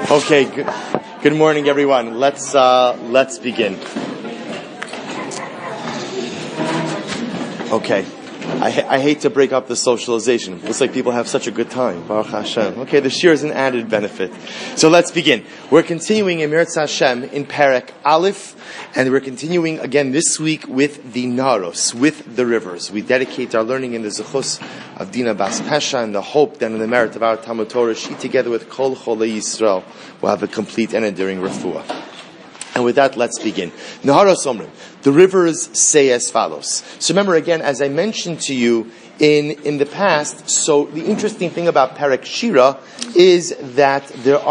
Okay, good morning, everyone. Let's begin. Okay, I hate to break up the socialization. It looks like people have such a good time. Baruch Hashem. Okay, the shir is an added benefit. So let's begin. We're continuing in Mirtz Hashem in Perek Aleph, and we're continuing again this week with the Naros, with the rivers. We dedicate our learning in the Zechus of Dina Bas Pesha and the hope that in the merit of our Talmud Torah, she together with Kol Cholei Yisrael will have a complete and enduring refuah. And with that, let's begin. Naharos Omrim. The rivers say as follows. So remember again, as I mentioned to you in the past, so the interesting thing about Perek Shira is that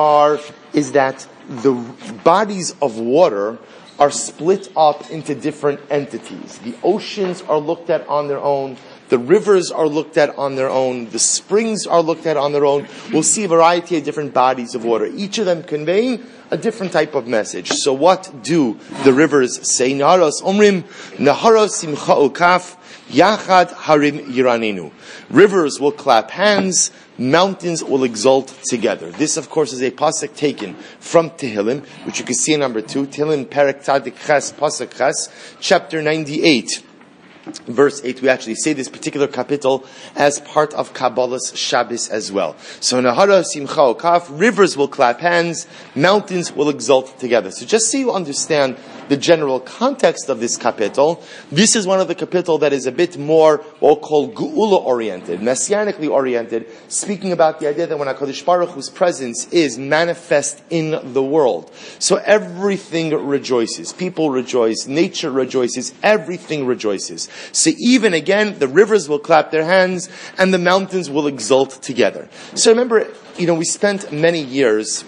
the bodies of water are split up into different entities. The oceans are looked at on their own. The rivers are looked at on their own. The springs are looked at on their own. We'll see a variety of different bodies of water, each of them conveying a different type of message. So what do the rivers say? Naharos Omrim, Naharos Simcha Ukaf, Yachad Harim Yiranenu. Rivers will clap hands, mountains will exult together. This, of course, is a pasuk taken from Tehillim, which you can see in number 2, Tehillim Perek Tzadik Ches, pasuk Ches, chapter 98. Verse 8, we actually say this particular capital as part of Kabbalah's Shabbos as well. So, Nahara Simcha Okaf, rivers will clap hands, mountains will exult together. So just so you understand the general context of this capital, this is one of the capital that is a bit more what we'll call Geula oriented, messianically oriented, speaking about the idea that when HaKadosh Baruch Hu's presence is manifest in the world. So everything rejoices. People rejoice, nature rejoices, everything rejoices. So even again, the rivers will clap their hands and the mountains will exult together. So remember, we spent many years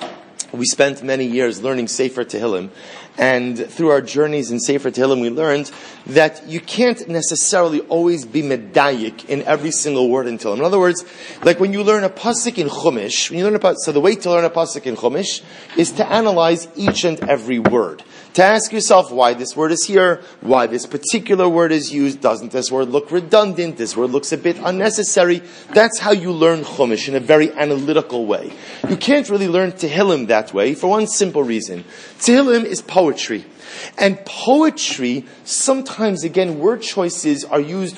learning Sefer Tehillim, and through our journeys in Sefer Tehillim, we learned that you can't necessarily always be medayik in every single word in Tehillim. In other words, like when you learn a pasuk in Chumash, so the way to learn a pasuk in Chumash is to analyze each and every word. To ask yourself why this word is here, why this particular word is used, doesn't this word look redundant, this word looks a bit unnecessary. That's how you learn Chumash in a very analytical way. You can't really learn Tehillim that way for one simple reason. Tehillim is poetry. And poetry, sometimes again, word choices are used,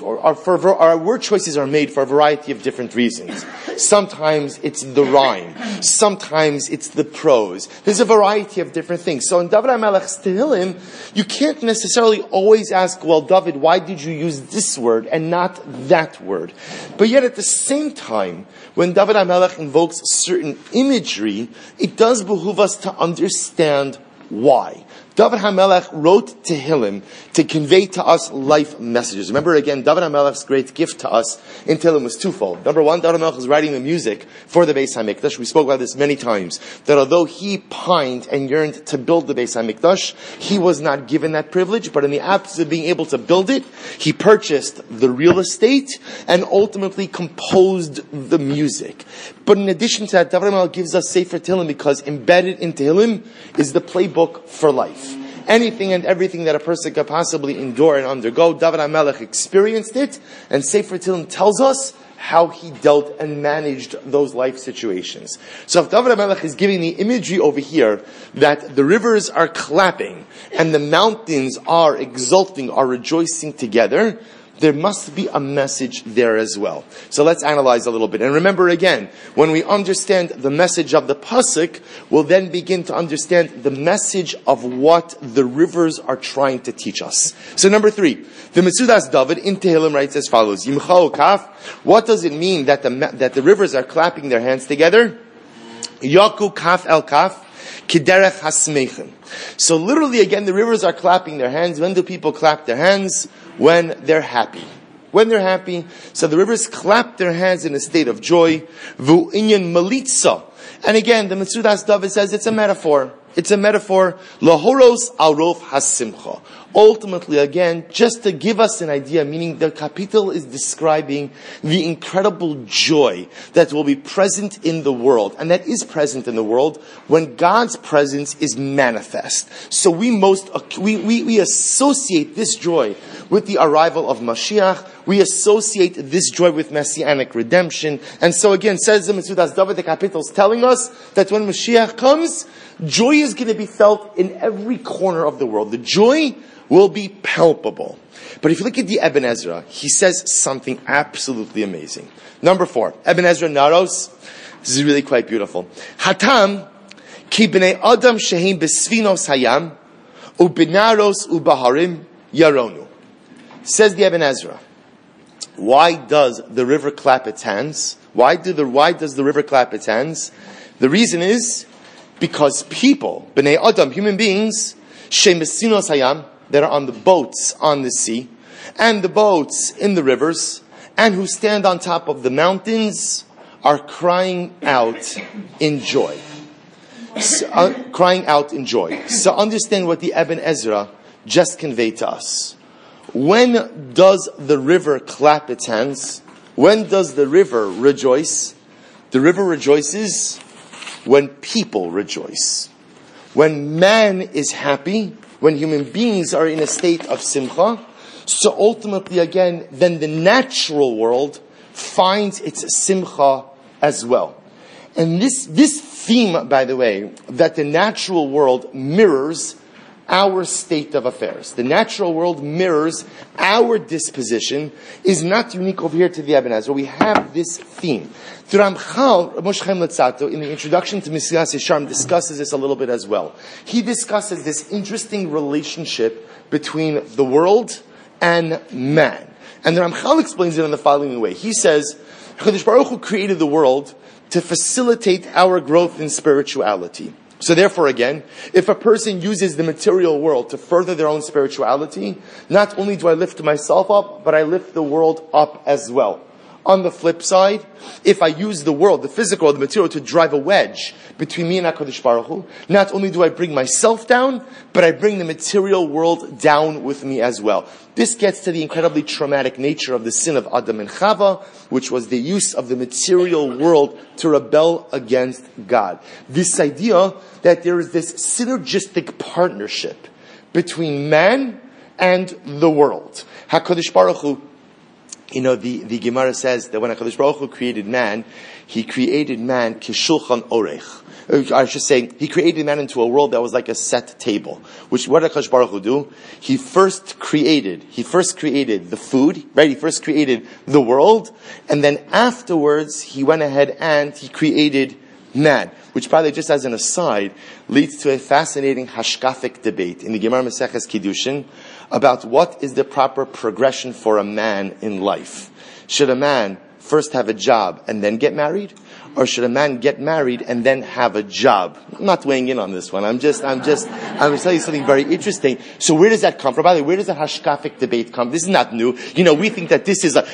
word choices are made for a variety of different reasons. Sometimes it's the rhyme. Sometimes it's the prose. There's a variety of different things. So in David HaMelech's Tehillim, you can't necessarily always ask, well, David, why did you use this word and not that word? But yet at the same time, when David HaMelech invokes certain imagery, it does behoove us to understand why. David HaMelech wrote Tehillim to convey to us life messages. Remember again, David HaMelech's great gift to us in Tehillim was twofold. Number one, David HaMelech was writing the music for the Beis HaMikdash. We spoke about this many times. That although he pined and yearned to build the Beis HaMikdash, he was not given that privilege, but in the absence of being able to build it, he purchased the real estate and ultimately composed the music. But in addition to that, David HaMelech gives us Sefer Tehillim because embedded in Tehillim is the playbook for life. Anything and everything that a person could possibly endure and undergo, David HaMelech experienced it, and Sefer Tehillim tells us how he dealt and managed those life situations. So if David HaMelech is giving the imagery over here that the rivers are clapping and the mountains are exulting, are rejoicing together, there must be a message there as well. So let's analyze a little bit. And remember again, when we understand the message of the pasuk, we'll then begin to understand the message of what the rivers are trying to teach us. So number 3, the Metzudas David in Tehillim writes as follows, Yimcha Ukaf, what does it mean that the rivers are clapping their hands together? Yaku Kaf El Kaf, Kiderech Hasmeichen. So literally again, the rivers are clapping their hands. When do people clap their hands? When they're happy. When they're happy. So the rivers clap their hands in a state of joy. Vu inyan malitza. And again, the Metzudas David says it's a metaphor. It's a metaphor. Lahoros arof hasimcha. ultimately, again, just to give us an idea, meaning the kapitel is describing the incredible joy that will be present in the world, and that is present in the world when God's presence is manifest. So we associate this joy with the arrival of Mashiach. We associate this joy with Messianic redemption. And so again, says the Metzudas David, the kapitel is telling us that when Mashiach comes, joy is going to be felt in every corner of the world. The joy will be palpable. But if you look at the Ibn Ezra, he says something absolutely amazing. Number 4, Ibn Ezra Naros. This is really quite beautiful. Hatam ki b'nei adam shehem besfinos hayam u'binaros u'baharim yaronu. Says the Ibn Ezra, why does the river clap its hands? Why does the river clap its hands? The reason is because people, b'nei adam, human beings, shehem besfinos hayam, that are on the boats on the sea, and the boats in the rivers, and who stand on top of the mountains, are crying out in joy. Crying out in joy. So understand what the Ibn Ezra just conveyed to us. When does the river clap its hands? When does the river rejoice? The river rejoices when people rejoice. When man is happy, when human beings are in a state of simcha, so ultimately again, then the natural world finds its simcha as well. And this theme, by the way, that the natural world mirrors our state of affairs. The natural world mirrors our disposition, is not unique over here to the Ibn Ezra. We have this theme. The Ramchal, Moshe Chaim Luzzatto, in the introduction to Mesilas Yesharim, discusses this a little bit as well. He discusses this interesting relationship between the world and man. And the Ramchal explains it in the following way. He says, HaKadosh Baruch Hu created the world to facilitate our growth in spirituality. So therefore, again, if a person uses the material world to further their own spirituality, not only do I lift myself up, but I lift the world up as well. On the flip side, if I use the world, the physical, the material, to drive a wedge between me and HaKadosh Baruch Hu, not only do I bring myself down, but I bring the material world down with me as well. This gets to the incredibly traumatic nature of the sin of Adam and Chava, which was the use of the material world to rebel against God. This idea that there is this synergistic partnership between man and the world. HaKadosh Baruch Hu, the Gemara says that when HaKadosh Baruch Hu created man, he created man kishulchan orech. I should say, he created man into a world that was like a set table. Which, what did HaKadosh Baruch Hu do? He first created the food, right? He first created the world, and then afterwards, he went ahead and he created man. Which, by the way, just as an aside, leads to a fascinating hashkafic debate in the Gemara Maseches Kiddushin about what is the proper progression for a man in life. Should a man first have a job and then get married? Or should a man get married and then have a job? I'm not weighing in on this one. I'm going to tell you something very interesting. So where does that come from? By the way, where does the hashkafic debate come? This is not new. We think that this is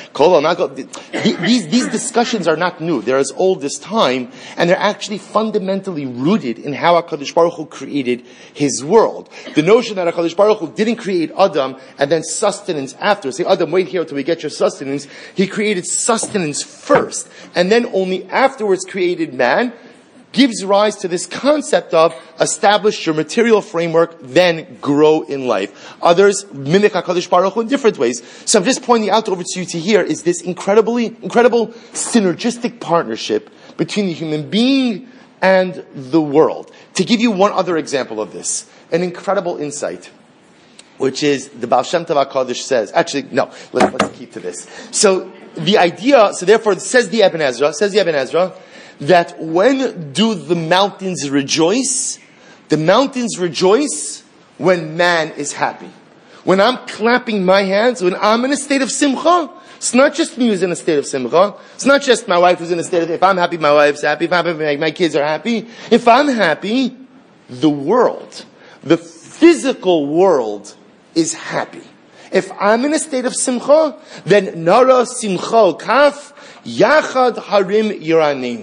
these discussions are not new. They're as old as time, and they're actually fundamentally rooted in how HaKadosh Baruch Hu created His world. The notion that HaKadosh Baruch Hu didn't create Adam and then sustenance after. Say, Adam, wait here until we get your sustenance. He created sustenance first, and then only afterwards created man, gives rise to this concept of establish your material framework, then grow in life. Others mimic HaKadosh Baruch Hu in different ways. So I'm just pointing out over to you to here is this incredible synergistic partnership between the human being and the world. To give you one other example of this, an incredible insight, which is the Baal Shem Tov HaKadosh says, actually, no, let's keep to this. So the idea, so therefore, says the Ibn Ezra, that when do the mountains rejoice? The mountains rejoice when man is happy. When I'm clapping my hands, when I'm in a state of simcha, it's not just me who's in a state of simcha. It's not just my wife who's in a state of, if I'm happy, my wife's happy. If I'm happy, my kids are happy. If I'm happy, the world, the physical world is happy. If I'm in a state of simcha, then nara simcha kaf yachad harim yiranenu.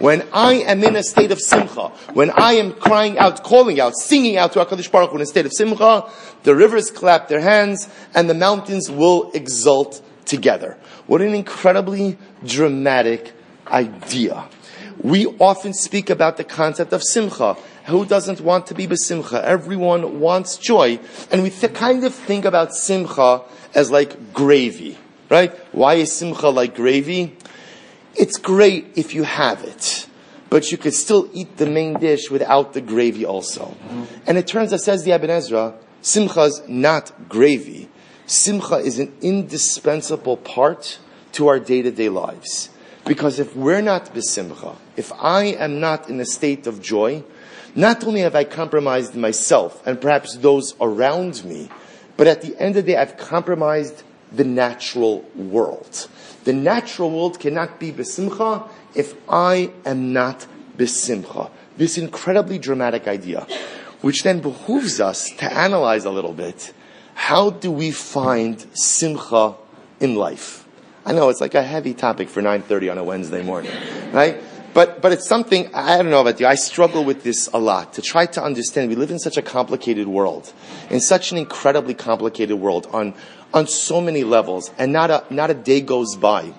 when I am in a state of simcha, when I am crying out, calling out, singing out to HaKadosh Baruch Hu in a state of simcha, the rivers clap their hands and the mountains will exult together. What an incredibly dramatic idea. We often speak about the concept of simcha. Who doesn't want to be besimcha? Everyone wants joy. And we kind of think about simcha as like gravy, right? Why is simcha like gravy? It's great if you have it, but you could still eat the main dish without the gravy also. And it turns out, says the Ibn Ezra, simcha's not gravy. Simcha is an indispensable part to our day-to-day lives. Because if we're not besimcha, if I am not in a state of joy, not only have I compromised myself and perhaps those around me, but at the end of the day, I've compromised the natural world. The natural world cannot be besimcha if I am not besimcha. This incredibly dramatic idea, which then behooves us to analyze a little bit. How do we find simcha in life? I know it's like a heavy topic for 9:30 on a Wednesday morning, right? But it's something, I don't know about you, I struggle with this a lot, to try to understand. We live in such a complicated world, in such an incredibly complicated world, on so many levels, and not a day goes by.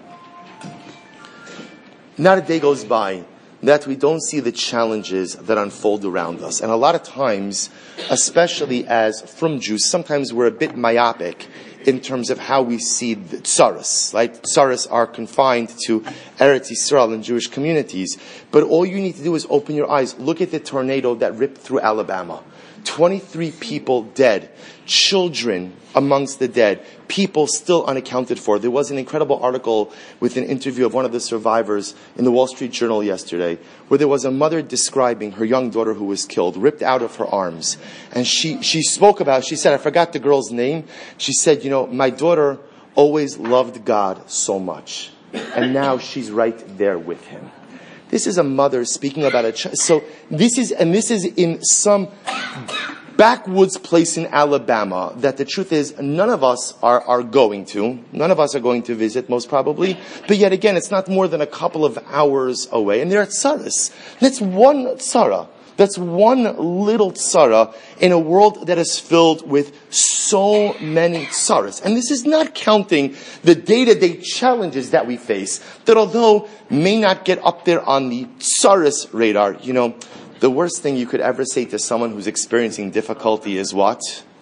Not a day goes by that we don't see the challenges that unfold around us. And a lot of times, especially as from Jews, sometimes we're a bit myopic in terms of how we see the tsaras, right? Tsaras are confined to Eretz Yisrael and Jewish communities. But all you need to do is open your eyes. Look at the tornado that ripped through Alabama. 23 people dead. Children amongst the dead. People still unaccounted for. There was an incredible article with an interview of one of the survivors in the Wall Street Journal yesterday, where there was a mother describing her young daughter who was killed, ripped out of her arms. And she spoke about, she said, I forgot the girl's name. She said, my daughter always loved God so much. And now she's right there with him. This is a mother speaking about a child. So this is in some backwoods place in Alabama that the truth is none of us are going to. None of us are going to visit, most probably. But yet again, it's not more than a couple of hours away. And they're at tsaras. That's one tzara. That's one little tzara in a world that is filled with so many tsaras. And this is not counting the day-to-day challenges that we face, that although may not get up there on the tsaras radar, the worst thing you could ever say to someone who's experiencing difficulty is what?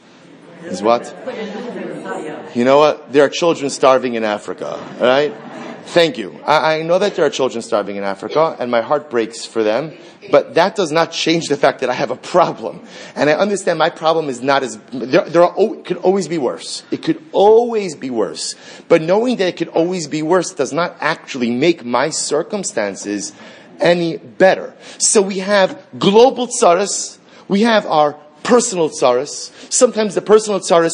Is what? You know what? There are children starving in Africa, right? Thank you. I know that there are children starving in Africa, and my heart breaks for them. But that does not change the fact that I have a problem. And I understand my problem is not as... it could always be worse. It could always be worse. But knowing that it could always be worse does not actually make my circumstances any better. So we have global tsaras. We have our personal tsaras. Sometimes the personal tsaras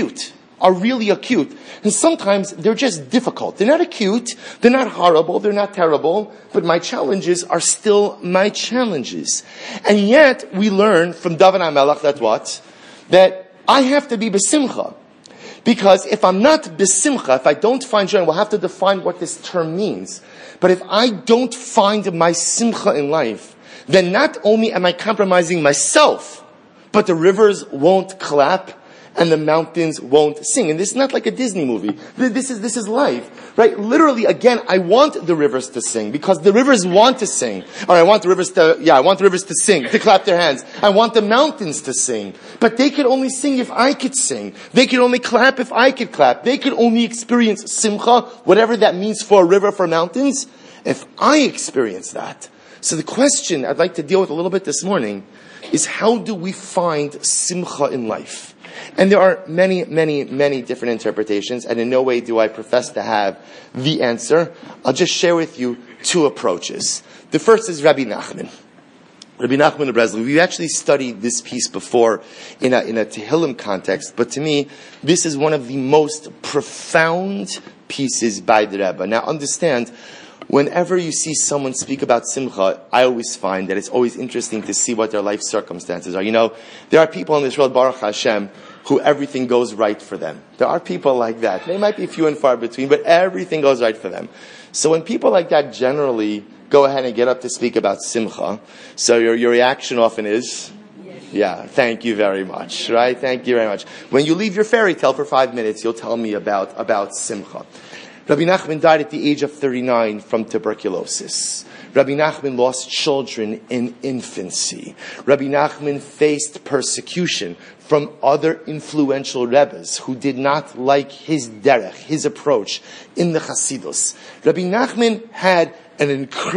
are really acute. And sometimes they're just difficult. They're not acute, they're not horrible, they're not terrible, but my challenges are still my challenges. And yet, we learn from David HaMelech that what? That I have to be besimcha. Because if I'm not besimcha, if I don't find joy, and we'll have to define what this term means, but if I don't find my simcha in life, then not only am I compromising myself, but the rivers won't clap, and the mountains won't sing. And this is not like a Disney movie. This is life, right? Literally, again, I want the rivers to sing because the rivers want to sing. Or I want the rivers to sing, to clap their hands. I want the mountains to sing. But they could only sing if I could sing. They could only clap if I could clap. They could only experience simcha, whatever that means for a river, for mountains, if I experience that. So the question I'd like to deal with a little bit this morning is how do we find simcha in life? And there are many, many, many different interpretations, and in no way do I profess to have the answer. I'll just share with you two approaches. The first is Rabbi Nachman. Rabbi Nachman of Breslov. We actually studied this piece before in a Tehillim context, but to me, this is one of the most profound pieces by the Rebbe. Now understand, whenever you see someone speak about simcha, I always find that it's always interesting to see what their life circumstances are. There are people in this world, Baruch Hashem, who everything goes right for them. There are people like that. They might be few and far between, but everything goes right for them. So when people like that generally go ahead and get up to speak about Simcha. So your reaction often is, yeah, thank you very much, right? Thank you very much. When you leave your fairy tale for 5 minutes, you'll tell me about Simcha. Rabbi Nachman died at the age of 39 from tuberculosis. Rabbi Nachman lost children in infancy. Rabbi Nachman faced persecution from other influential Rebbes who did not like his derech, his approach in the Hasidus. Rabbi Nachman had an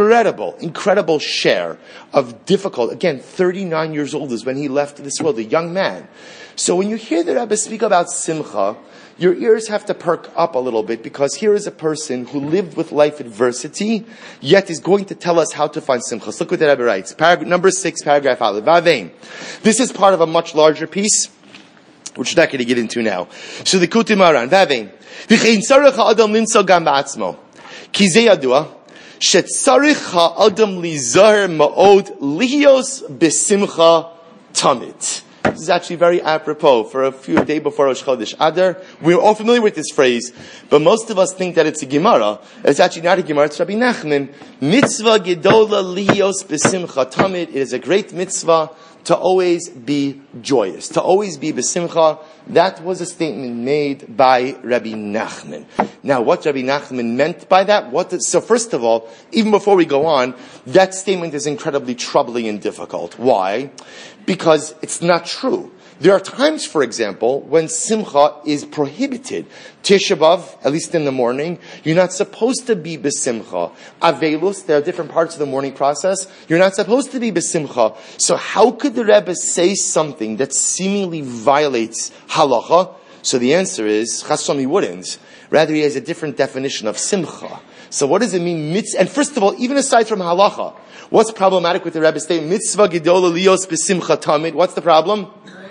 incredible share of difficult. Again, 39 years old is when he left this world, a young man. So when you hear the Rebbe speak about Simcha, your ears have to perk up a little bit, because here is a person who lived with life adversity, yet is going to tell us how to find Simcha. Look what the Rebbe writes. Number 6, paragraph Aleph. Vavein. This is part of a much larger piece, which we're not going to get into now. So the Kutim Aran. Vavein. V'chein tzarech ha'adam linsa gam ba'atzmo. Ki ze yadua. Shetzarech ha'adam lizaher ma'od lihios b'simcha tamid. This is actually very apropos for a day before Rosh Chodesh Adar. We're all familiar with this phrase, but most of us think that it's a Gemara. It's actually not a Gemara, it's Rabbi Nachman. Mitzvah gedola lihios b'simcha tamid. It is a great mitzvah to always be joyous, to always be b'simcha. That was a statement made by Rabbi Nachman. Now, what Rabbi Nachman meant by that? So first of all, even before we go on, that statement is incredibly troubling and difficult. Why? Because it's not true. There are times, for example, when simcha is prohibited. Tisha B'Av, at least in the morning, you're not supposed to be b'simcha. Avelus, there are different parts of the morning process. You're not supposed to be b'simcha. So how could the Rebbe say something that seemingly violates halacha? So the answer is, Chas v'Shalom, he wouldn't. Rather, he has a different definition of simcha. So what does it mean? And first of all, even aside from halacha, what's problematic with the Rebbe's statement? Mitzvah gedola lios b'simcha tamid. What's the problem?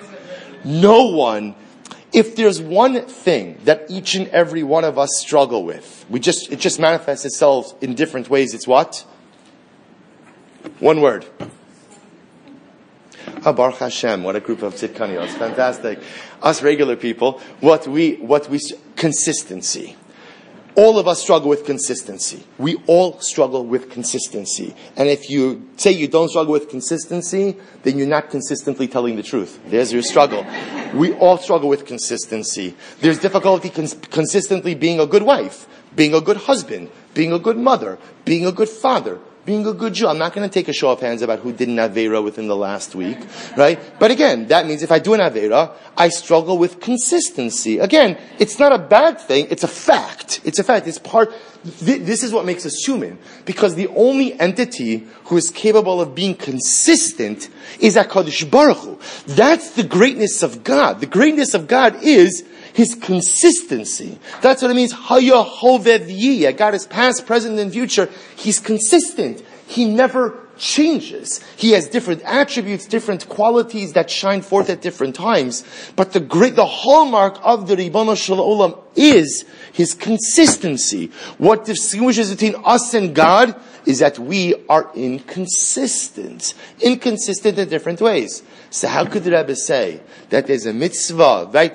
No one. If there's one thing that each and every one of us struggle with, it just manifests itself in different ways. It's what? One word. Baruch Hashem, what a group of tzidkanios. Fantastic. Us regular people, consistency. All of us struggle with consistency. We all struggle with consistency. And if you say you don't struggle with consistency, then you're not consistently telling the truth. There's your struggle. We all struggle with consistency. There's difficulty consistently being a good wife, being a good husband, being a good mother, being a good father, being a good Jew. I'm not going to take a show of hands about who did an Aveira within the last week, right? But again, that means if I do an Aveira, I struggle with consistency. Again, it's not a bad thing, it's a fact. It's a fact. It's part, this is what makes us human. Because the only entity who is capable of being consistent is HaKadosh Baruch Hu. That's the greatness of God. The greatness of God is His consistency. That's what it means. Haya Hovev Yiyah. God is past, present, and future. He's consistent. He never changes. He has different attributes, different qualities that shine forth at different times. But the hallmark of the Ribono Shel Olam is His consistency. What distinguishes between us and God is that we are inconsistent. Inconsistent in different ways. So how could the Rebbe say that there's a mitzvah, right?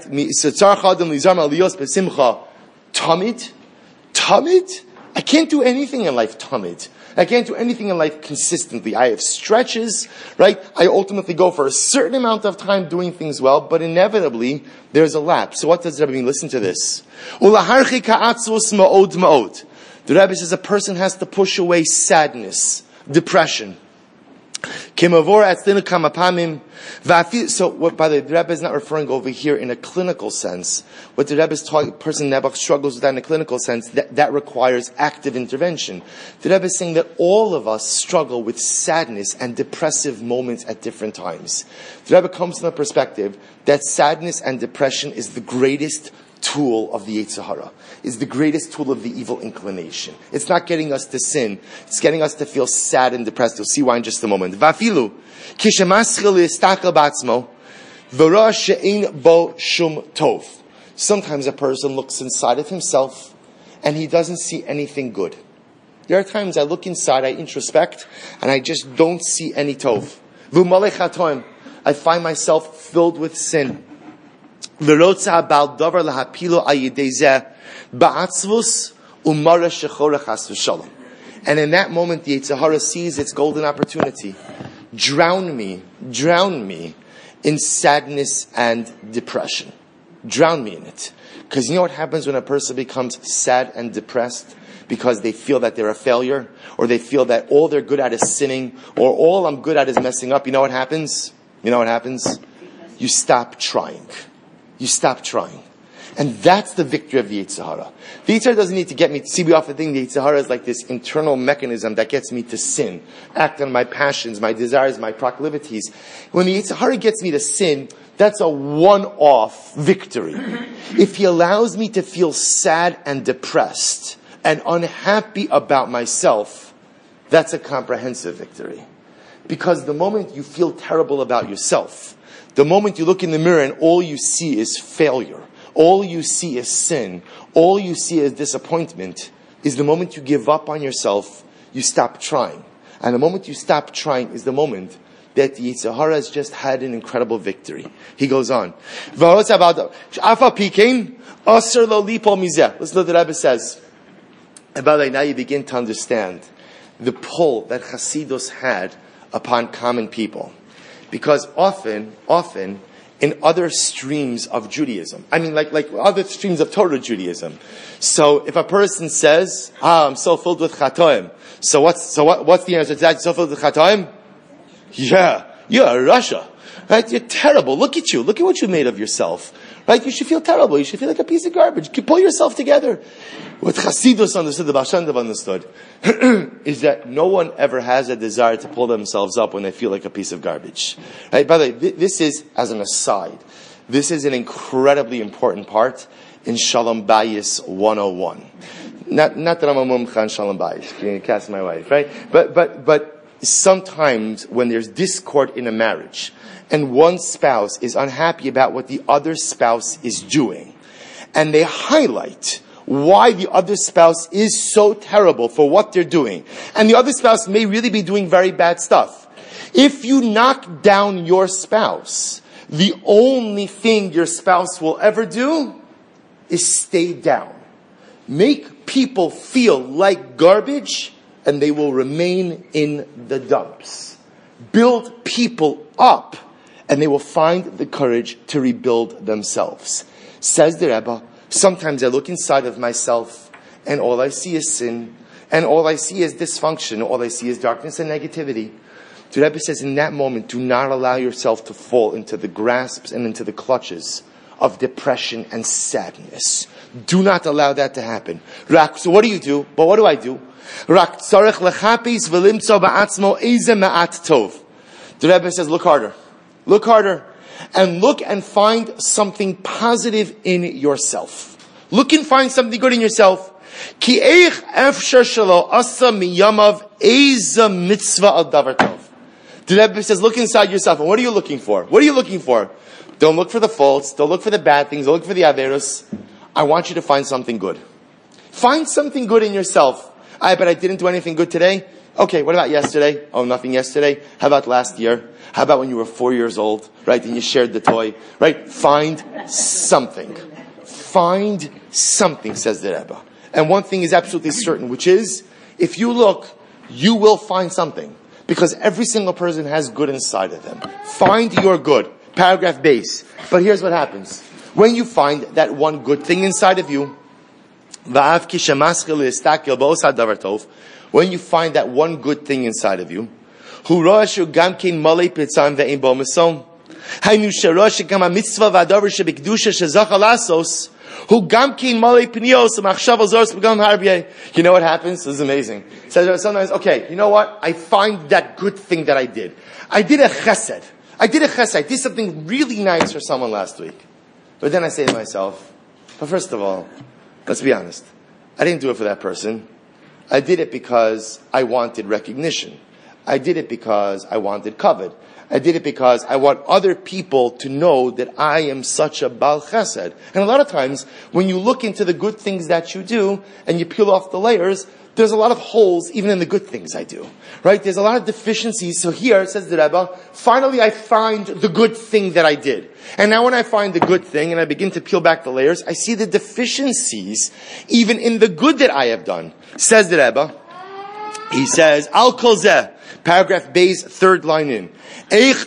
Tamid? Tamid? I can't do anything in life tamid. I can't do anything in life consistently. I have stretches, right? I ultimately go for a certain amount of time doing things well, but inevitably there's a lapse. So what does the Rebbe mean? Listen to this. The Rebbe says a person has to push away sadness, depression. So, by the way, the Rebbe is not referring over here in a clinical sense. What the Rebbe is talking, person Nebuch struggles with that in a clinical sense, that requires active intervention. The Rebbe is saying that all of us struggle with sadness and depressive moments at different times. The Rebbe comes from the perspective that sadness and depression is the greatest tool of the Yetzer Hara, is the greatest tool of the evil inclination. It's not getting us to sin. It's getting us to feel sad and depressed. You'll see why in just a moment. Vafilu, kishemaschil yistakel batzmo, v'ra she'ein bo shum tov. Sometimes a person looks inside of himself and he doesn't see anything good. There are times I look inside, I introspect, and I just don't see any tov. V'malech hatoim. I find myself filled with sin. And I And in that moment, the Yetzer Hara sees its golden opportunity. Drown me in sadness and depression. Drown me in it. Because you know what happens when a person becomes sad and depressed? Because they feel that they're a failure, or they feel that all they're good at is sinning, or all I'm good at is messing up. You know what happens? You stop trying. You stop trying. And that's the victory of the Yetzer Hara. The Yetzer Hara doesn't need to get me to see. We often think the Yetzer Hara is like this internal mechanism that gets me to sin, act on my passions, my desires, my proclivities. When the Yetzer Hara gets me to sin, that's a one-off victory. If he allows me to feel sad and depressed and unhappy about myself, that's a comprehensive victory. Because the moment you feel terrible about yourself, the moment you look in the mirror and all you see is failure, all you see is sin, all you see is disappointment, is the moment you give up on yourself, you stop trying. And the moment you stop trying is the moment that the Yetzer Hara has just had an incredible victory. He goes on. Listen to what the Rebbe says. About now you begin to understand the pull that Chasidus had upon common people. Because often, in other streams of Judaism, like other streams of Torah Judaism. So if a person says, I'm so filled with chatoim, so what's the answer to that? You're so filled with chatoim? Yeah, you're Russia. Right? You're terrible. Look at you. Look at what you made of yourself. Right? You should feel terrible. You should feel like a piece of garbage. Pull yourself together. What Chasidus understood, the Baal Shem Tov understood, is that no one ever has a desire to pull themselves up when they feel like a piece of garbage. Right? By the way, this is, as an aside, this is an incredibly important part in Shalom Bayis 101. Not that I'm a mumcha on Shalom Bayis. Can you cast my wife, right? But sometimes when there's discord in a marriage, and one spouse is unhappy about what the other spouse is doing, and they highlight why the other spouse is so terrible for what they're doing, and the other spouse may really be doing very bad stuff. If you knock down your spouse, the only thing your spouse will ever do is stay down. Make people feel like garbage, and they will remain in the dumps. Build people up, and they will find the courage to rebuild themselves. Says the Rebbe, sometimes I look inside of myself, and all I see is sin, and all I see is dysfunction, all I see is darkness and negativity. The Rebbe says, in that moment, do not allow yourself to fall into the grasps and into the clutches of depression and sadness. Do not allow that to happen. So what do you do? But what do I do? The Rebbe says, look harder. Look harder. And look and find something positive in yourself. Look and find something good in yourself. The Rebbe says, look inside yourself. And what are you looking for? What are you looking for? Don't look for the faults. Don't look for the bad things. Don't look for the averus. I want you to find something good. Find something good in yourself. But I didn't do anything good today. Okay, what about yesterday? Oh, nothing yesterday. How about last year? How about when you were 4 years old, right? And you shared the toy, right? Find something. Find something, says the Rebbe. And one thing is absolutely certain, which is, if you look, you will find something. Because every single person has good inside of them. Find your good. Paragraph base. But here's what happens. When you find that one good thing inside of you, when you find that one good thing inside of you, who you know what happens? This is amazing. So sometimes, okay, you know what? I find that good thing that I did. I did a chesed. I did something really nice for someone last week. But then I say to myself, but first of all, let's be honest. I didn't do it for that person. I did it because I wanted recognition. I did it because I wanted kavod. I did it because I want other people to know that I am such a Baal Chesed. And a lot of times, when you look into the good things that you do, and you peel off the layers, there's a lot of holes even in the good things I do. Right? There's a lot of deficiencies. So here, says the Rebbe, finally I find the good thing that I did. And now when I find the good thing, and I begin to peel back the layers, I see the deficiencies even in the good that I have done. Says the Rebbe, He says, Al Kol Zeh, paragraph B's third line in. It's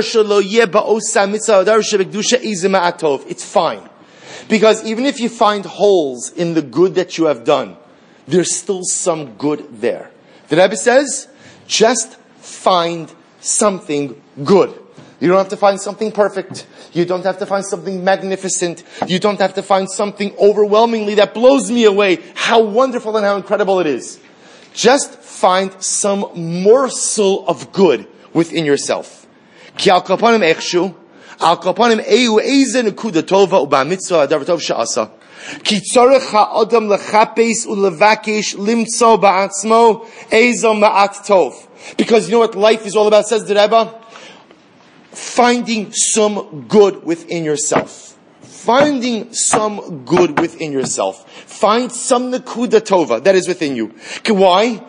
fine. Because even if you find holes in the good that you have done, there's still some good there. The Rebbe says, just find something good. You don't have to find something perfect. You don't have to find something magnificent. You don't have to find something overwhelmingly that blows me away. How wonderful and how incredible it is. Just find some morsel of good within yourself. Ki al kapanim echshu, al kapanim eyu eize nekuda tova uba mitzvah adav tov she'asa. Ki tzorech ha'adam lechapes ulevakesh limtzo ba'atzmo eizo ma'at tov. Because you know what life is all about, says the Rebbe? Finding some good within yourself. Finding some good within yourself. Find some nekuda tova that is within you. Why?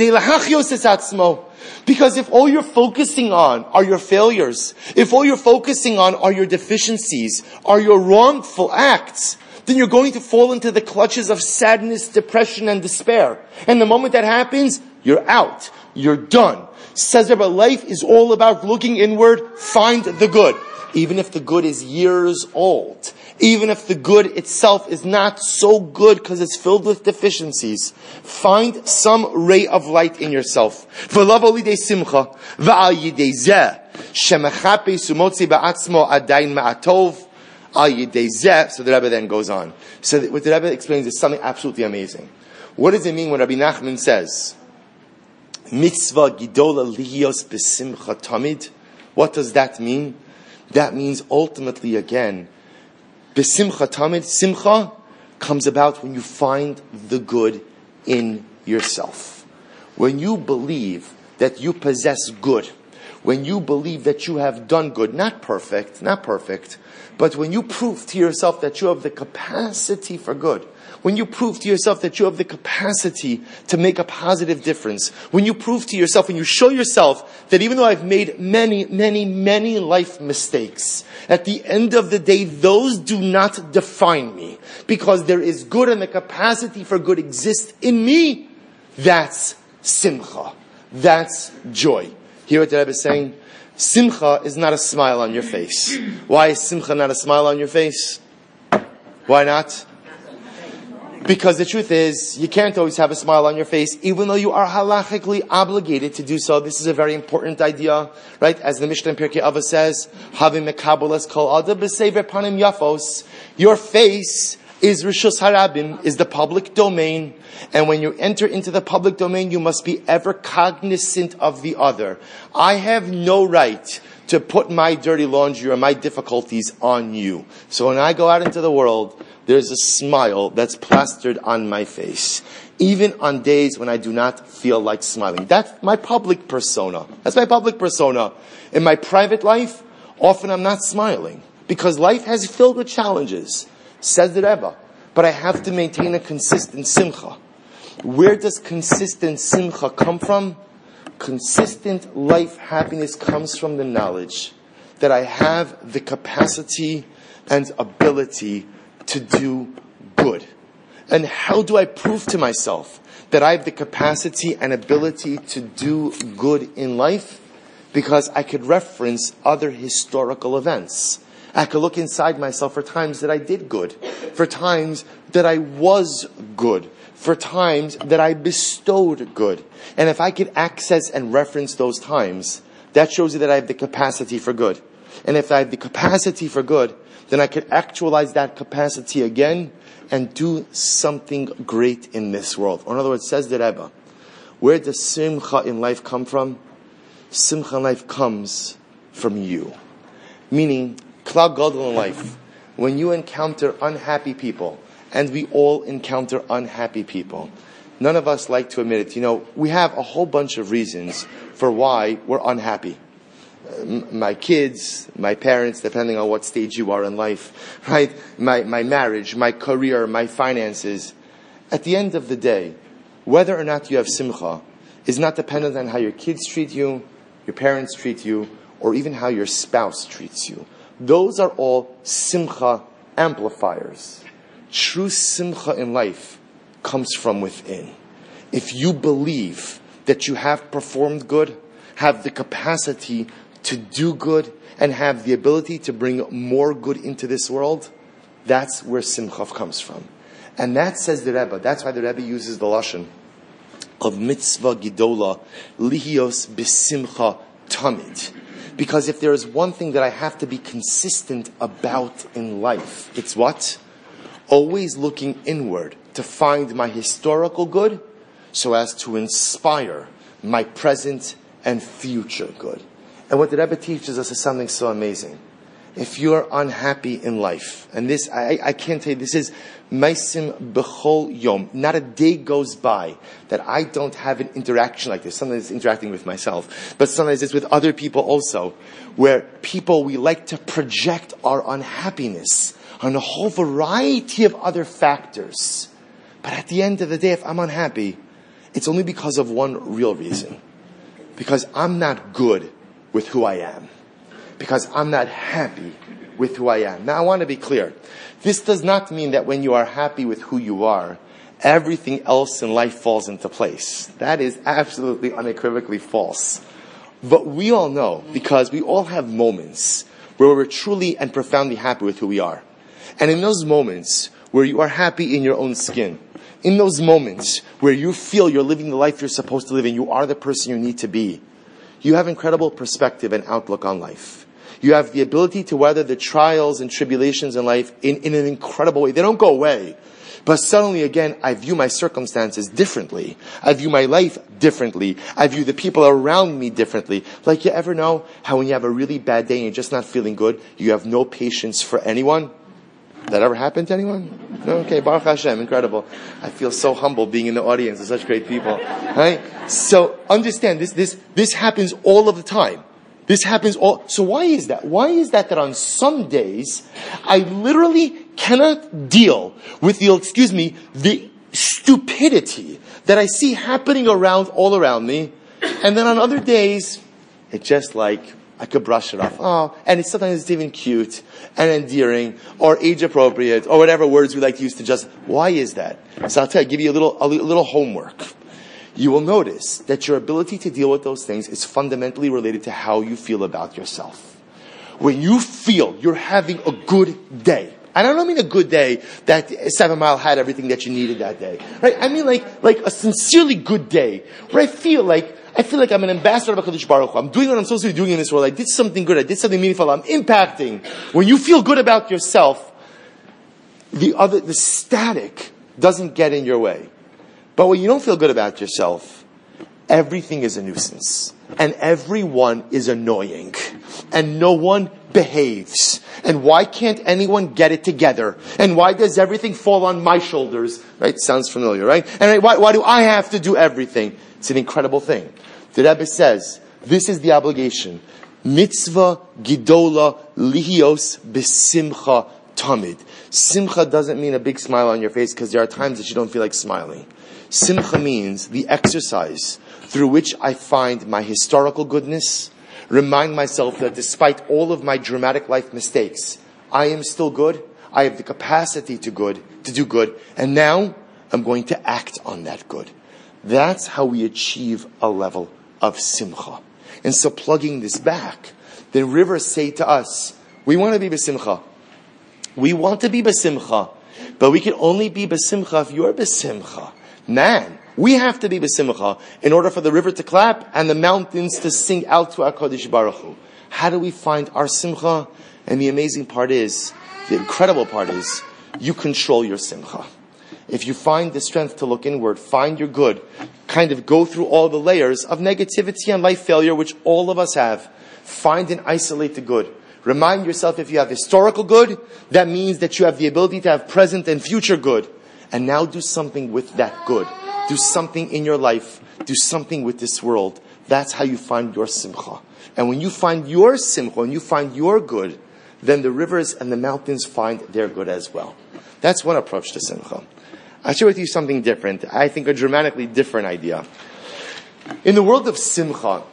Because if all you're focusing on are your failures, if all you're focusing on are your deficiencies, are your wrongful acts, then you're going to fall into the clutches of sadness, depression, and despair. And the moment that happens, you're out. You're done. Says Rebbe, life is all about looking inward, find the good. Even if the good is years old. Even if the good itself is not so good because it's filled with deficiencies. Find some ray of light in yourself. So the Rebbe then goes on. So what the Rebbe explains is something absolutely amazing. What does it mean when Rabbi Nachman says, Mitzvah gidola liyos besimcha tamid? What does that mean? That means ultimately again, besimcha tamid, simcha comes about when you find the good in yourself. When you believe that you possess good, when you believe that you have done good, not perfect, but when you prove to yourself that you have the capacity for good, when you prove to yourself that you have the capacity to make a positive difference, when you prove to yourself, when you show yourself that even though I've made many, many, many life mistakes, at the end of the day, those do not define me, because there is good and the capacity for good exists in me, that's simcha. That's joy. Hear what the Rebbe is saying? Simcha is not a smile on your face. Why is simcha not a smile on your face? Why not? Because the truth is, you can't always have a smile on your face, even though you are halachically obligated to do so. This is a very important idea, right? As the Mishnah in Pirkei Avos says, "Havim mekabelas kol adam b'sever panim yafos." Your face is Rishus Harabim, is the public domain. And when you enter into the public domain, you must be ever cognizant of the other. I have no right to put my dirty laundry or my difficulties on you. So when I go out into the world, there's a smile that's plastered on my face. Even on days when I do not feel like smiling. That's my public persona. That's my public persona. In my private life, often I'm not smiling. Because life has filled with challenges. Says the Rebbe. But I have to maintain a consistent simcha. Where does consistent simcha come from? Consistent life happiness comes from the knowledge that I have the capacity and ability to do good. And how do I prove to myself that I have the capacity and ability to do good in life? Because I could reference other historical events. I could look inside myself for times that I did good, for times that I was good, for times that I bestowed good. And if I could access and reference those times, that shows you that I have the capacity for good. And if I have the capacity for good, then I could actualize that capacity again and do something great in this world. Or in other words, says the Rebbe, where does simcha in life come from? Simcha in life comes from you. Meaning, klal gadol in life, when you encounter unhappy people, and we all encounter unhappy people, none of us like to admit it. You know, we have a whole bunch of reasons for why we're unhappy. My kids, my parents, depending on what stage you are in life, right? My marriage, my career, my finances. At the end of the day, whether or not you have simcha is not dependent on how your kids treat you, your parents treat you, or even how your spouse treats you. Those are all simcha amplifiers. True simcha in life comes from within. If you believe that you have performed good, have the capacity to do good, and have the ability to bring more good into this world, that's where simcha comes from. And that says the Rebbe. That's why the Rebbe uses the lashon of mitzvah gidola lihios b'simcha tamid. Because if there is one thing that I have to be consistent about in life, it's what? Always looking inward to find my historical good so as to inspire my present and future good. And what the Rebbe teaches us is something so amazing. If you're unhappy in life, and this, I can't tell you, this is maisim b'chol yom. Not a day goes by that I don't have an interaction like this. Sometimes it's interacting with myself, but sometimes it's with other people also, where people, we like to project our unhappiness on a whole variety of other factors. But at the end of the day, if I'm unhappy, it's only because of one real reason. Because I'm not good with who I am. Because I'm not happy with who I am. Now I want to be clear. This does not mean that when you are happy with who you are, everything else in life falls into place. That is absolutely unequivocally false. But we all know, because we all have moments where we're truly and profoundly happy with who we are. And in those moments where you are happy in your own skin, in those moments where you feel you're living the life you're supposed to live and you are the person you need to be, you have incredible perspective and outlook on life. You have the ability to weather the trials and tribulations in life in an incredible way. They don't go away. But suddenly, again, I view my circumstances differently. I view my life differently. I view the people around me differently. Like, you ever know how when you have a really bad day and you're just not feeling good, you have no patience for anyone? That ever happened to anyone? No? Okay, Baruch Hashem, incredible. I feel so humble being in the audience with such great people. Right? So understand, this happens all of the time. This happens all. So why is that? Why is that on some days I literally cannot deal with the stupidity that I see happening all around me, and then on other days it's just like I could brush it off. Oh, and sometimes it's even cute and endearing or age appropriate or whatever words we like to use to just. Why is that? So I'll give you a little homework. You will notice that your ability to deal with those things is fundamentally related to how you feel about yourself. When you feel you're having a good day, and I don't mean a good day that 7 Mile had everything that you needed that day, right? I mean like a sincerely good day where I feel like I'm an ambassador of HaKadosh Baruch Hu. I'm doing what I'm supposed to be doing in this world. I did something good. I did something meaningful. I'm impacting. When you feel good about yourself, the static doesn't get in your way. But when you don't feel good about yourself, everything is a nuisance. And everyone is annoying. And no one behaves. And why can't anyone get it together? And why does everything fall on my shoulders? Right? Sounds familiar, right? And why do I have to do everything? It's an incredible thing. The Rebbe says, this is the obligation. Mitzvah gidola lihios b'simcha tamid. Simcha doesn't mean a big smile on your face, because there are times that you don't feel like smiling. Simcha means the exercise through which I find my historical goodness, remind myself that despite all of my dramatic life mistakes, I am still good, I have the capacity to do good, and now I'm going to act on that good. That's how we achieve a level of simcha. And so plugging this back, the rivers say to us, we want to be b'simcha. We want to be b'simcha, but we can only be b'simcha if you're b'simcha. Man, we have to be b'simcha in order for the river to clap and the mountains to sing out to our Kodesh Baruch Hu. How do we find our simcha? And the amazing part is, the incredible part is, you control your simcha. If you find the strength to look inward, find your good, kind of go through all the layers of negativity and life failure, which all of us have, find and isolate the good. Remind yourself, if you have historical good, that means that you have the ability to have present and future good. And now do something with that good. Do something in your life. Do something with this world. That's how you find your simcha. And when you find your simcha, when you find your good, then the rivers and the mountains find their good as well. That's one approach to simcha. I'll share with you something different. I think a dramatically different idea. In the world of simcha,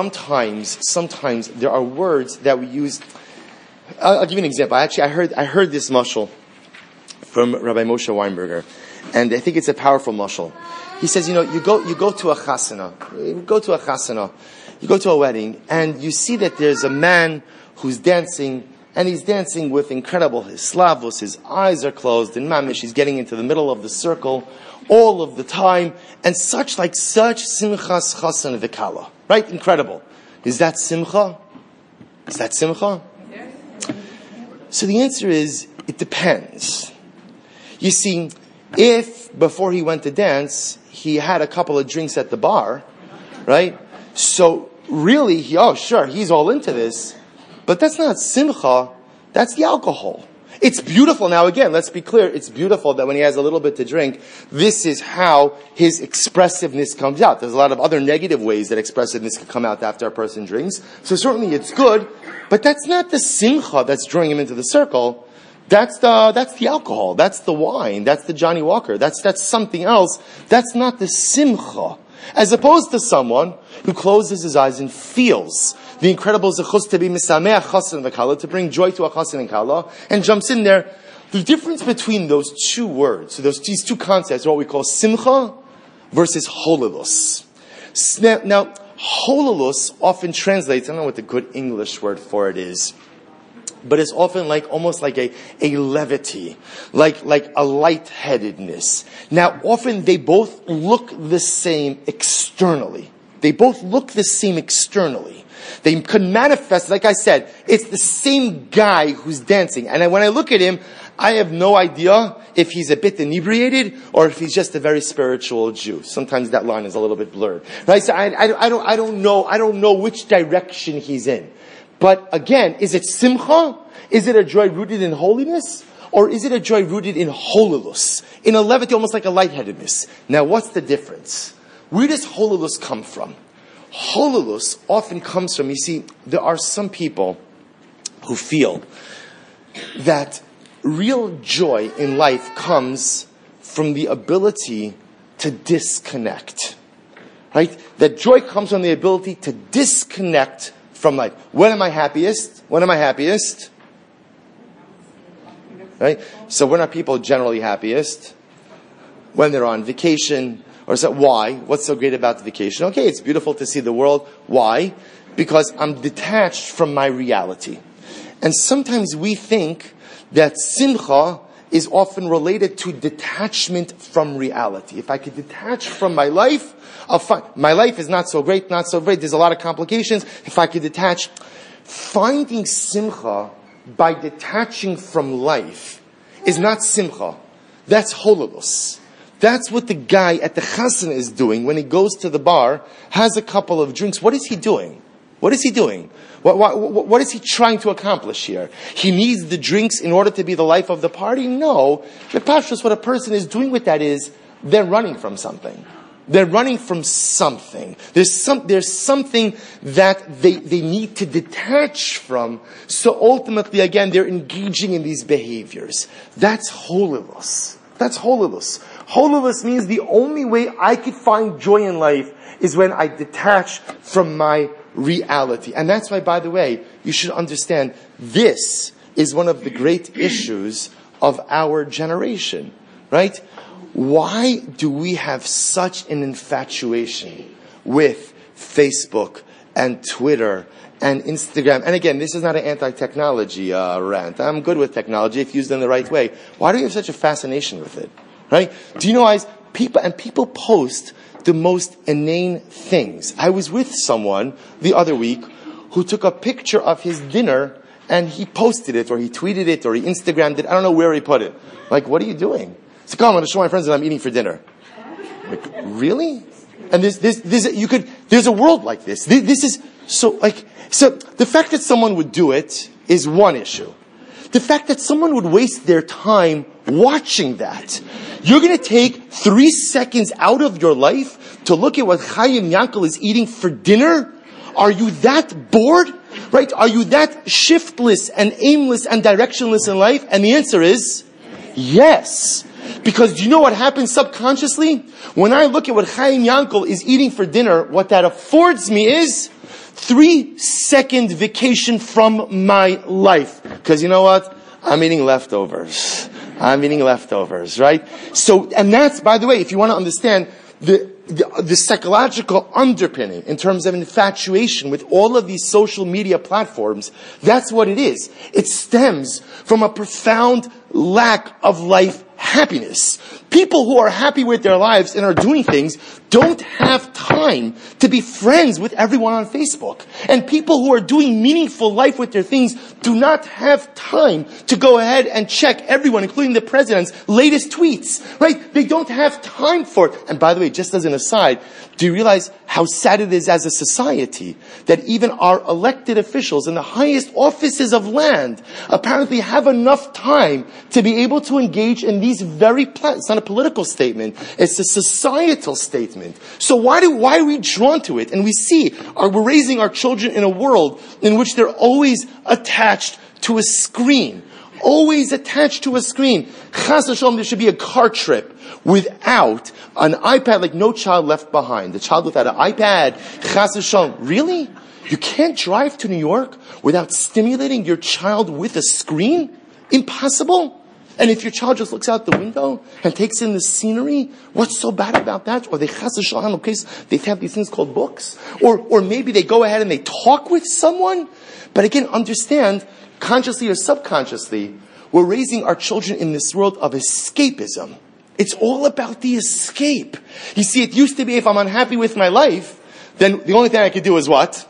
sometimes there are words that we use. I'll give you an example. I heard this mashal from Rabbi Moshe Weinberger. and I think it's a powerful mashal. He says, you go to a chasana, you go to a wedding, and you see that there's a man who's dancing, and he's dancing with incredible hislavos, his eyes are closed, and mamish, he's getting into the middle of the circle all of the time, and such simchas chasan v'kala. Right? Incredible. Is that simcha? Is that simcha? So the answer is, it depends. You see, if before he went to dance, he had a couple of drinks at the bar, right? So really, he's all into this, but that's not simcha, that's the alcohol. It's beautiful. Now again, let's be clear, it's beautiful that when he has a little bit to drink, this is how his expressiveness comes out. There's a lot of other negative ways that expressiveness can come out after a person drinks. So certainly it's good, but that's not the simcha that's drawing him into the circle. That's the alcohol. That's the wine. That's the Johnny Walker. That's something else. That's not the simcha. As opposed to someone who closes his eyes and feels the incredible zechus to be misameach chasen v'kala, to bring joy to a chasen and kala, and jumps in there. The difference between those two words, so these two concepts, are what we call simcha versus holilus. Now, holilus often translates, I don't know what the good English word for it is, but it's often almost like a levity, like a lightheadedness. Now, often they both look the same externally. They can manifest, like I said, it's the same guy who's dancing. And when I look at him, I have no idea if he's a bit inebriated or if he's just a very spiritual Jew. Sometimes that line is a little bit blurred. Right? So I don't know which direction he's in. But again, is it simcha? Is it a joy rooted in holiness? Or is it a joy rooted in holilus? In a levity, almost like a lightheadedness. Now, what's the difference? Where does holilus come from? Holilus often comes from, you see, there are some people who feel that real joy in life comes from the ability to disconnect. Right? That joy comes from the ability to disconnect from life. When am I happiest? Right? So when are people generally happiest? When they're on vacation. Or so, why? What's so great about the vacation? Okay, it's beautiful to see the world. Why? Because I'm detached from my reality. And sometimes we think that simcha is often related to detachment from reality. If I could detach from my life, I'll find, my life is not so great, there's a lot of complications. If I could detach, finding simcha by detaching from life is not simcha. That's holilus. That's what the guy at the chasana is doing when he goes to the bar, has a couple of drinks. What is he doing? What is he trying to accomplish here? He needs the drinks in order to be the life of the party? No. The pashtus, what a person is doing with that is, they're running from something. There's something that they need to detach from. So ultimately, again, they're engaging in these behaviors. That's holilus. Holilus means the only way I could find joy in life is when I detach from my reality. And that's why, by the way, you should understand this is one of the great issues of our generation, right? Why do we have such an infatuation with Facebook and Twitter and Instagram? And again, this is not an anti-technology rant. I'm good with technology if used in the right way. Why do you have such a fascination with it? Right? Do you know, guys, people post the most inane things. I was with someone the other week who took a picture of his dinner and he posted it, or he tweeted it, or he Instagrammed it. I don't know where he put it. Like, what are you doing? He's like, I'm going to show my friends that I'm eating for dinner. Like, really? And there's a world like this. This is so the fact that someone would do it is one issue. The fact that someone would waste their time watching that. You're going to take 3 seconds out of your life to look at what Chaim Yankel is eating for dinner? Are you that bored? Right? Are you that shiftless and aimless and directionless in life? And the answer is yes. Because do you know what happens subconsciously? When I look at what Chaim Yankel is eating for dinner, what that affords me is 3-second vacation from my life. Because you know what? I'm eating leftovers. I'm eating leftovers, right? So, and that's, by the way, if you want to understand the psychological underpinning in terms of infatuation with all of these social media platforms, that's what it is. It stems from a profound lack of life happiness. People who are happy with their lives and are doing things don't have time to be friends with everyone on Facebook. And people who are doing meaningful life with their things do not have time to go ahead and check everyone, including the president's latest tweets, right? They don't have time for it. And by the way, just as an aside, do you realize how sad it is as a society that even our elected officials in the highest offices of land apparently have enough time to be able to engage in these it's not a political statement, it's a societal statement. So why are we drawn to it? And we see, we're raising our children in a world in which they're always attached to a screen. Always attached to a screen. Chas v'shalom, there should be a car trip without an iPad, like No Child Left Behind. The child without an iPad, chas v'shalom. Really? You can't drive to New York without stimulating your child with a screen? Impossible? And if your child just looks out the window and takes in the scenery, what's so bad about that? Or they chas v'shalom, in case they have these things called books. Or maybe they go ahead and they talk with someone. But again, understand, consciously or subconsciously, we're raising our children in this world of escapism. It's all about the escape. You see, it used to be if I'm unhappy with my life, then the only thing I could do is what?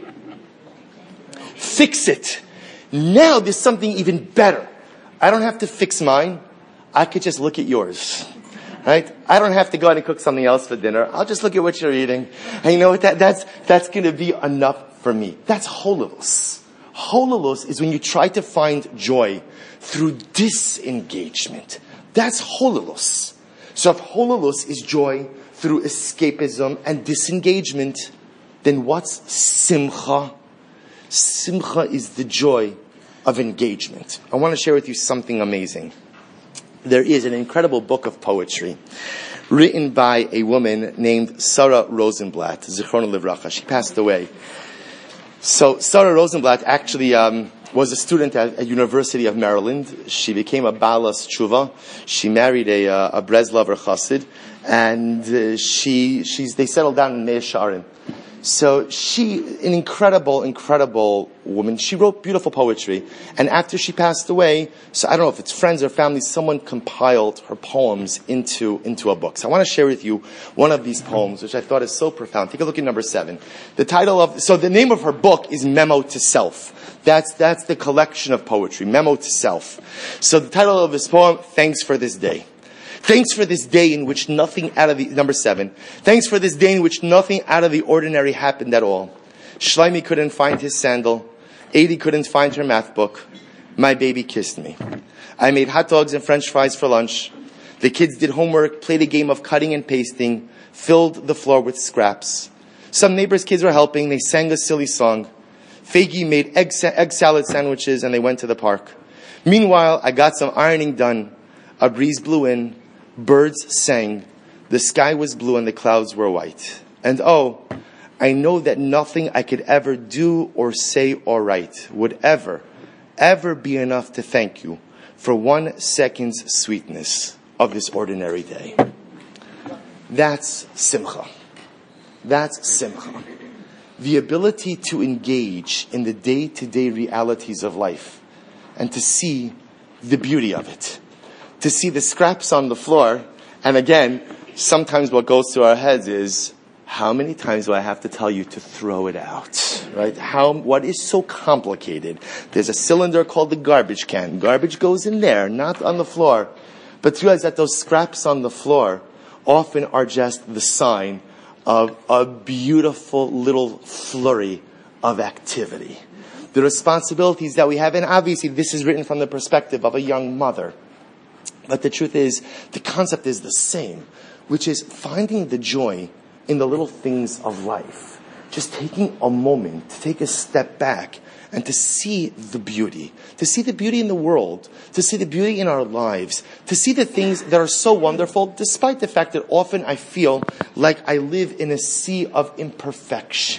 Fix it. Now there's something even better. I don't have to fix mine. I could just look at yours. Right? I don't have to go out and cook something else for dinner. I'll just look at what you're eating. And you know what? That's going to be enough for me. That's hololus. Hololus is when you try to find joy through disengagement. That's hololus. So if hololus is joy through escapism and disengagement, then what's simcha? Simcha is the joy of engagement. I want to share with you something amazing. There is an incredible book of poetry written by a woman named Sarah Rosenblatt, Zichrona Livracha. She passed away. So Sarah Rosenblatt actually was a student at University of Maryland. She became a Balas Tshuva. She married a Breslover Chassid, and they settled down in Mea Shearim. So an incredible woman. She wrote beautiful poetry. And after she passed away, so I don't know if it's friends or family, someone compiled her poems into a book. So I want to share with you one of these poems, which I thought is so profound. Take a look at number 7. The name of her book is Memo to Self. That's the collection of poetry, Memo to Self. So the title of this poem, Thanks for This Day. Thanks for this day in which number 7. Thanks for this day in which nothing out of the ordinary happened at all. Shlomi couldn't find his sandal. Adi couldn't find her math book. My baby kissed me. I made hot dogs and French fries for lunch. The kids did homework, played a game of cutting and pasting, filled the floor with scraps. Some neighbors' kids were helping. They sang a silly song. Faggy made egg salad sandwiches and they went to the park. Meanwhile, I got some ironing done. A breeze blew in. Birds sang, the sky was blue and the clouds were white. And I know that nothing I could ever do or say or write would ever be enough to thank you for 1 second's sweetness of this ordinary day. That's simcha. That's simcha. The ability to engage in the day-to-day realities of life and to see the beauty of it. To see the scraps on the floor, and again, sometimes what goes through our heads is, how many times do I have to tell you to throw it out? Right? What is so complicated? There's a cylinder called the garbage can. Garbage goes in there, not on the floor. But to realize that those scraps on the floor often are just the sign of a beautiful little flurry of activity. The responsibilities that we have, and obviously this is written from the perspective of a young mother. But the truth is, the concept is the same, which is finding the joy in the little things of life. Just taking a moment to take a step back and to see the beauty. To see the beauty in the world. To see the beauty in our lives. To see the things that are so wonderful, despite the fact that often I feel like I live in a sea of imperfection.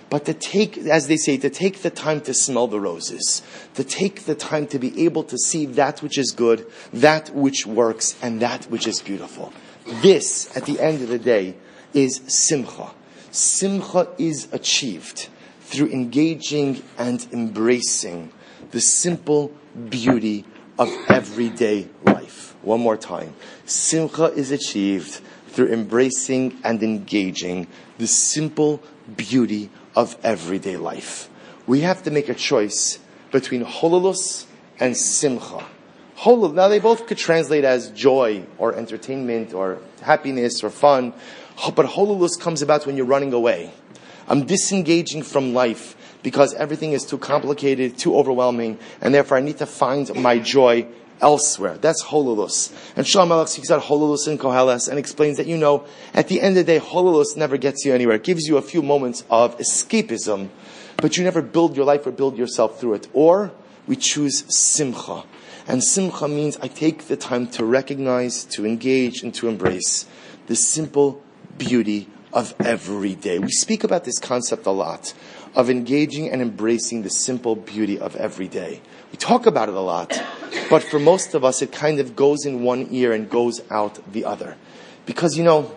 but to take, as they say, to take the time to smell the roses, to take the time to be able to see that which is good, that which works, and that which is beautiful. This, at the end of the day, is simcha. Simcha is achieved through engaging and embracing the simple beauty of everyday life. One more time. Simcha is achieved through embracing and engaging the simple beauty of everyday life. We have to make a choice between hololus and simcha. Holol, now they both could translate as joy or entertainment or happiness or fun, but hololus comes about when you're running away. I'm disengaging from life because everything is too complicated, too overwhelming, and therefore I need to find my joy elsewhere. That's hololus. And Shlomo Melech speaks out hololus in Koheles and explains that, at the end of the day, hololus never gets you anywhere. It gives you a few moments of escapism, but you never build your life or build yourself through it. Or we choose simcha. And simcha means I take the time to recognize, to engage, and to embrace the simple beauty of every day. We speak about this concept a lot, of engaging and embracing the simple beauty of every day. We talk about it a lot, but for most of us, it kind of goes in one ear and goes out the other. Because you know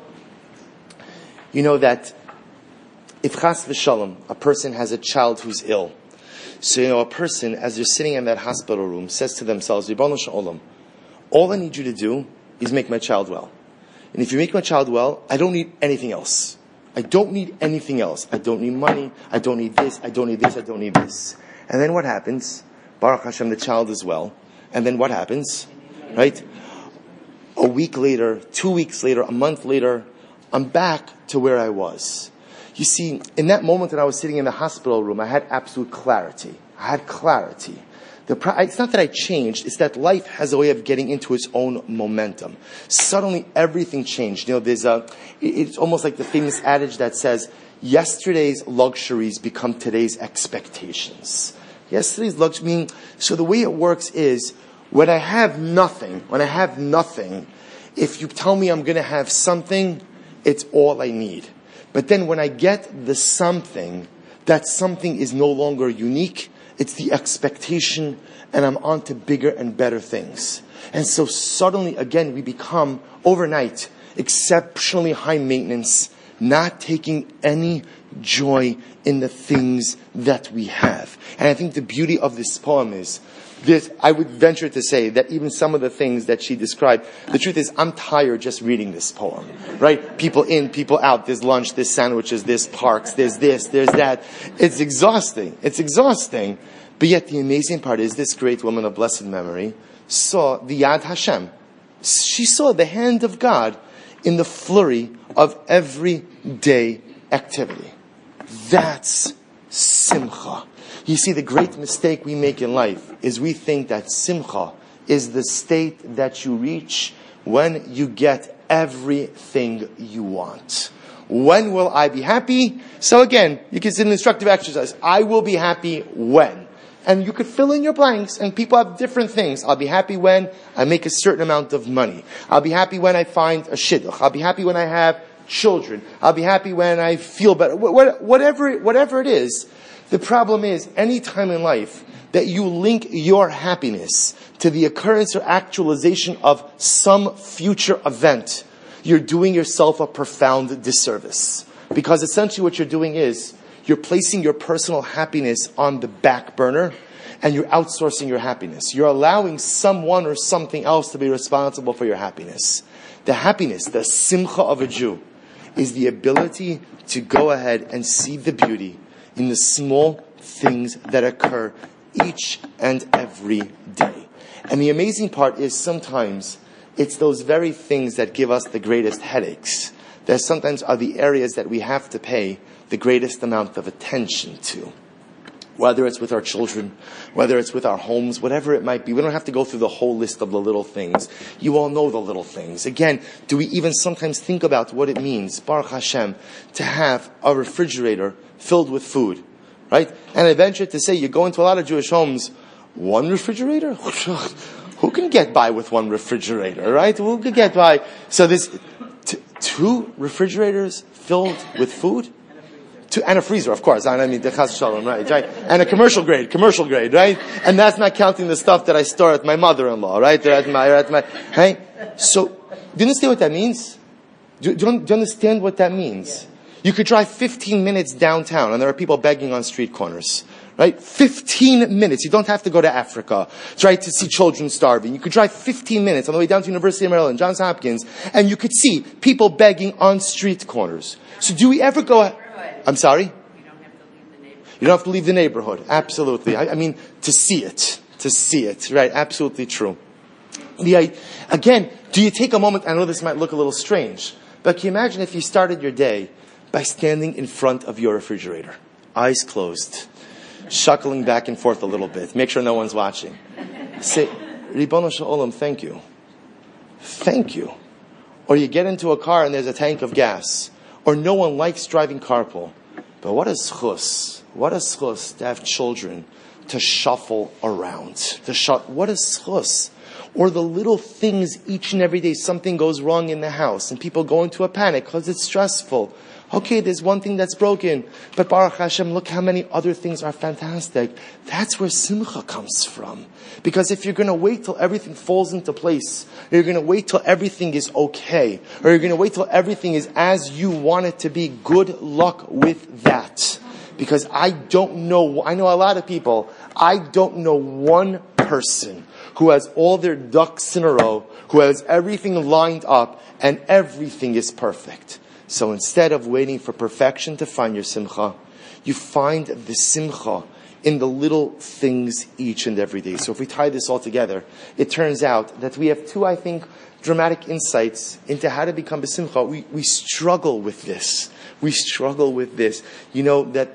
that if chas v'shalom, a person has a child who's ill, so a person, as they're sitting in that hospital room, says to themselves, Ribono shel olam, all I need you to do is make my child well. And if you make my child well, I don't need anything else. I don't need anything else. I don't need money. I don't need this. I don't need this. I don't need this. And then what happens? Baruch Hashem, the child is well. And then what happens? Right? A week later, 2 weeks later, a month later, I'm back to where I was. You see, in that moment that I was sitting in the hospital room, I had absolute clarity. I had clarity. It's not that I changed, it's that life has a way of getting into its own momentum. Suddenly everything changed. It's almost like the famous adage that says, yesterday's luxuries become today's expectations. Yesterday's luxury, so the way it works is, when I have nothing, if you tell me I'm going to have something, it's all I need. But then when I get the something, that something is no longer unique, it's the expectation, and I'm on to bigger and better things. And so suddenly, again, we become, overnight, exceptionally high maintenance, not taking any joy in the things that we have. And I think the beauty of this poem is, I would venture to say that even some of the things that she described, the truth is, I'm tired just reading this poem, right? People in, people out, there's lunch, there's sandwiches, there's parks, there's this, there's that. It's exhausting. But yet the amazing part is, this great woman of blessed memory saw the Yad Hashem. She saw the hand of God in the flurry of everyday activity. That's simcha. You see, the great mistake we make in life is we think that simcha is the state that you reach when you get everything you want. When will I be happy? So again, you can see an instructive exercise. I will be happy when. And you could fill in your blanks, and people have different things. I'll be happy when I make a certain amount of money. I'll be happy when I find a shidduch. I'll be happy when I have children. I'll be happy when I feel better. Whatever it is. The problem is, any time in life that you link your happiness to the occurrence or actualization of some future event, you're doing yourself a profound disservice. Because essentially what you're doing is, you're placing your personal happiness on the back burner, and you're outsourcing your happiness. You're allowing someone or something else to be responsible for your happiness. The happiness, the simcha of a Jew, is the ability to go ahead and see the beauty in the small things that occur each and every day. And the amazing part is, sometimes it's those very things that give us the greatest headaches, that sometimes are the areas that we have to pay the greatest amount of attention to. Whether it's with our children, whether it's with our homes, whatever it might be. We don't have to go through the whole list of the little things. You all know the little things. Again, do we even sometimes think about what it means, Baruch Hashem, to have a refrigerator filled with food, right? And I venture to say, you go into a lot of Jewish homes, one refrigerator? Who can get by with one refrigerator, right? Who can get by? So there's two refrigerators filled with food? And a freezer, of course. I mean, chas shalom, right? And a commercial grade, right? And that's not counting the stuff that I store at my mother-in-law, right? Right? So, do you understand what that means? Do you understand what that means? You could drive 15 minutes downtown, and there are people begging on street corners. Right? 15 minutes. You don't have to go to Africa, right, to see children starving. You could drive 15 minutes on the way down to University of Maryland, Johns Hopkins, and you could see people begging on street corners. So do we ever go... I'm sorry? You don't have to leave the neighborhood. Absolutely. I mean, to see it. Right? Absolutely true. Again, do you take a moment, I know this might look a little strange, but can you imagine if you started your day by standing in front of your refrigerator, eyes closed, shuckling back and forth a little bit. Make sure no one's watching. Say, Ribono Shel Olam, thank you. Thank you. Or you get into a car and there's a tank of gas. Or no one likes driving carpool. But what is schus? What is schus to have children to shuffle around? What is schus? Or the little things each and every day, something goes wrong in the house and people go into a panic because it's stressful. Okay, there's one thing that's broken, but Baruch Hashem, look how many other things are fantastic. That's where simcha comes from. Because if you're going to wait till everything falls into place, or you're going to wait till everything is okay, or you're going to wait till everything is as you want it to be, good luck with that. Because I know a lot of people, I don't know one person who has all their ducks in a row, who has everything lined up, and everything is perfect. So instead of waiting for perfection to find your simcha, you find the simcha in the little things each and every day. So if we tie this all together, it turns out that we have two, I think, dramatic insights into how to become besimcha. We struggle with this. You know that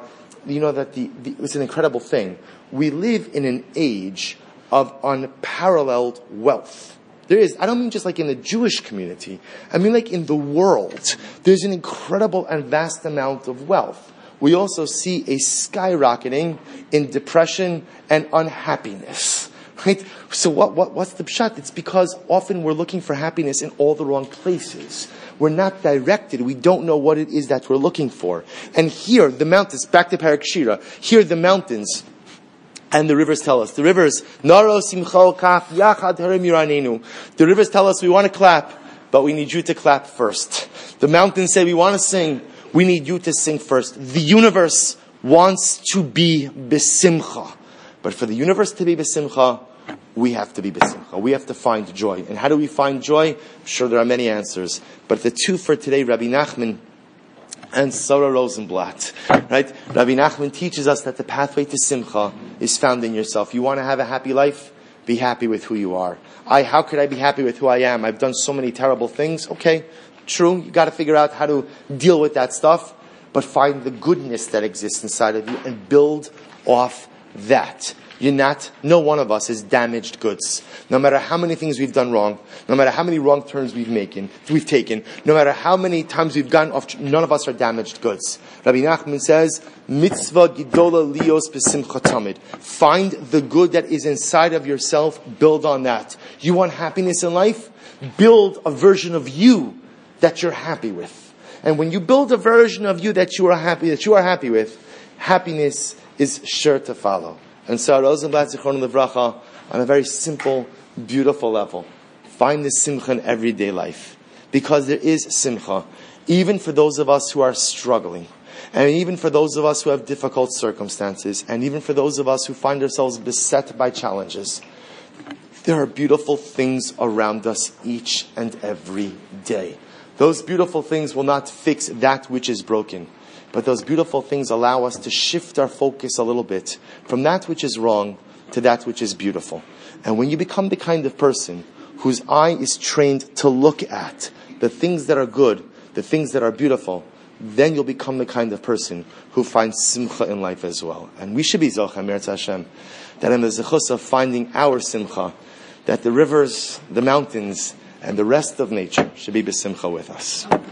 it's an incredible thing. We live in an age of unparalleled wealth. I don't mean just like in the Jewish community. I mean like in the world. There's an incredible and vast amount of wealth. We also see a skyrocketing in depression and unhappiness. Right? So what's the pshat? It's because often we're looking for happiness in all the wrong places. We're not directed. We don't know what it is that we're looking for. And here, the mountains, back to Parak Shira, here the mountains and the rivers tell us. The rivers, Naro Simcho Kaf Yachad Harim Yiranenu. The rivers tell us we want to clap, but we need you to clap first. The mountains say we want to sing, we need you to sing first. The universe wants to be besimcha. But for the universe to be besimcha, we have to be besimcha. We have to find joy. And how do we find joy? I'm sure there are many answers. But the two for today, Rabbi Nachman and Sarah Rosenblatt, right? Rabbi Nachman teaches us that the pathway to simcha is found in yourself. You want to have a happy life? Be happy with who you are. How could I be happy with who I am? I've done so many terrible things. Okay, true. You got to figure out how to deal with that stuff, but find the goodness that exists inside of you and build off that. No one of us is damaged goods. No matter how many things we've done wrong, no matter how many wrong turns we've taken, no matter how many times we've gone off, none of us are damaged goods. Rabbi Nachman says, Mitzvah gidola lios besimcha tamid. Find the good that is inside of yourself, build on that. You want happiness in life? Build a version of you that you're happy with. And when you build a version of you that you are happy with, happiness is sure to follow. And so Rosenblatt Zichron Levracha, on a very simple, beautiful level, find the simcha in everyday life. Because there is simcha, even for those of us who are struggling, and even for those of us who have difficult circumstances, and even for those of us who find ourselves beset by challenges. There are beautiful things around us each and every day. Those beautiful things will not fix that which is broken. But those beautiful things allow us to shift our focus a little bit from that which is wrong to that which is beautiful. And when you become the kind of person whose eye is trained to look at the things that are good, the things that are beautiful, then you'll become the kind of person who finds simcha in life as well. And we should be zocha, Meretz Hashem, that in the zechus of finding our simcha, that the rivers, the mountains, and the rest of nature should be besimcha with us.